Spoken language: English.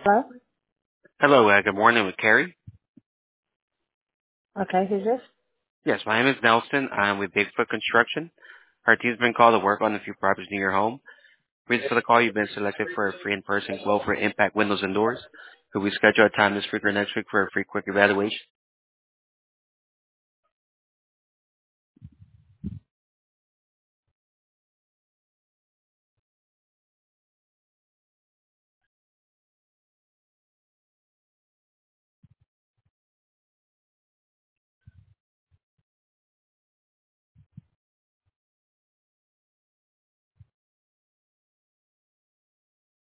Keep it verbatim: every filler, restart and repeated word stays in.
Hello? Hello, uh, good morning with Carrie. Okay, who's this? Yes, my name is Nelson. I'm with Bigfoot Construction. Our team's been called to work on a few properties near your home. Reason for the call, you've been selected for a free in-person quote for impact windows and doors. Could we schedule a time this week or next week for a free quick evaluation?